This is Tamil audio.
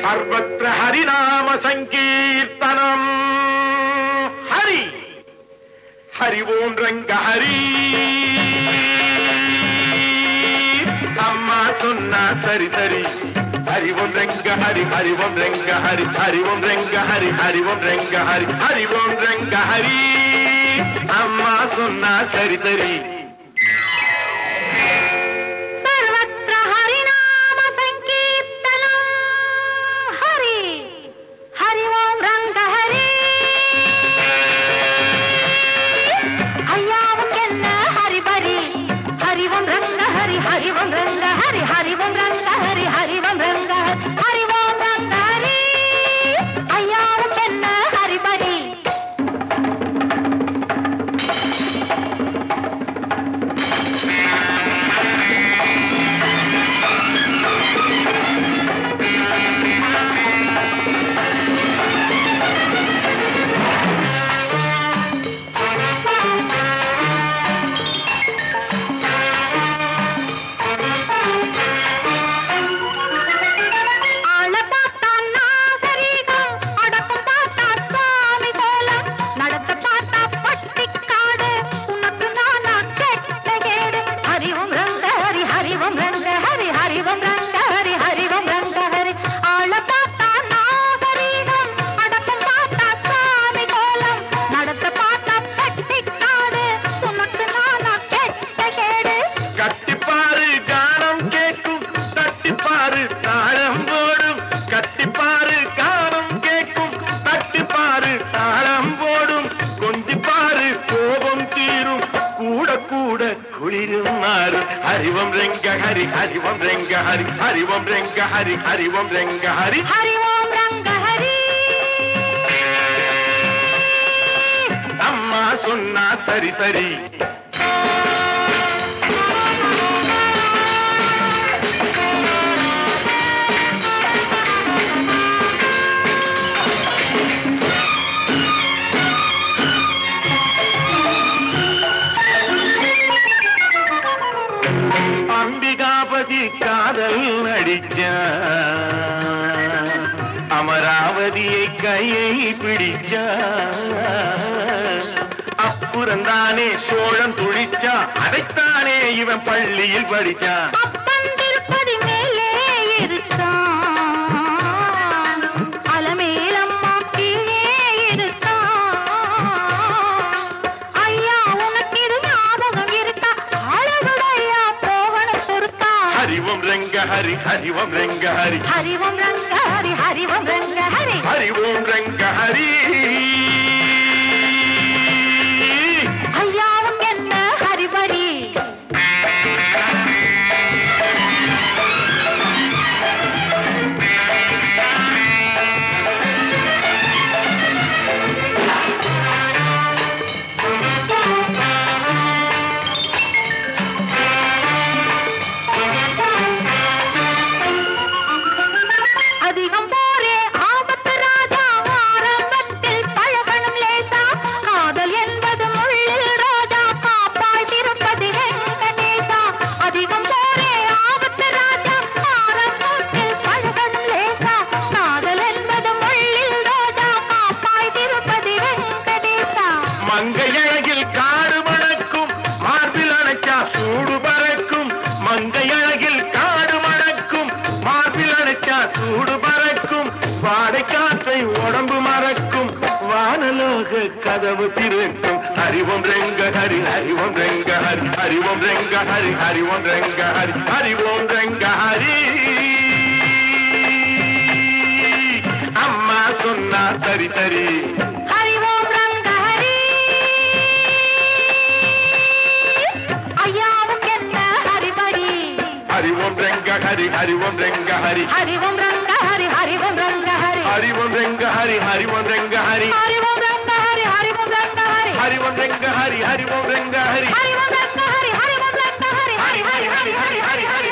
सर्वत्र हरिनाम संकीर्तनम हरि हरि ओम रंग हरि अम्मा सुन्ना सरी सरी हरि ओम रंग हरि हरि ओम रंग हरि हरि ओम रंग हरि हरि ओम रंग हरि हरि ओम रंग हरि अम्मा सुन्ना सरी सरी हरि ओम रंग हरि हरि ओम रंग हरि हरि ओम रंग हरि हरि ओम रंग हरि हरि ओम रंग हरि अम्मा सुन्ना सरी सरी காதல் நடிச்சா அமராவதியை கையை பிடிச்சா அப்புறந்தானே சோழன் துளிச்சா அதைத்தானே இவன் பள்ளியில் படிச்சான் हरि ओम रंग हरि हरि ओम रंग हरि हरि ओम रंग हरि हरि ओम रंग हरि हरि ओम रंग हरि ஐயாவும் என்ன ஹரிபரி மங்கையழகில் காடு மணக்கும் மார்பில் அணைச்சா சூடு பறக்கும் மங்கையழகில் காடு மணக்கும் மார்பில் அணைச்சா சூடு பறக்கும் வாடை காற்றை உடம்பு மறக்கும் வானலோக கதவு திறக்கும் ஹரி ஓம் ரங்க ஹரி ஹரி ஓம் ரங்க ஹரி ஹரி ஓம் ரங்க ஹரி ஹரி ஓம் ரங்க ஹரி ஹரி ஓம் ரங்க ஹரி அம்மா சொன்னா சரி சரி हरि ओम रंग हरि हरि ओम रंग हरि हरि ओम रंग हरि हरि ओम रंग हरि हरि ओम रंग हरि हरि ओम रंग हरि हरि ओम रंग हरि हरि ओम रंग हरि हरि ओम रंग हरि हरि ओम रंग हरि हरि ओम रंग हरि हरि ओम रंग हरि हरि हरि हरि हरि हरि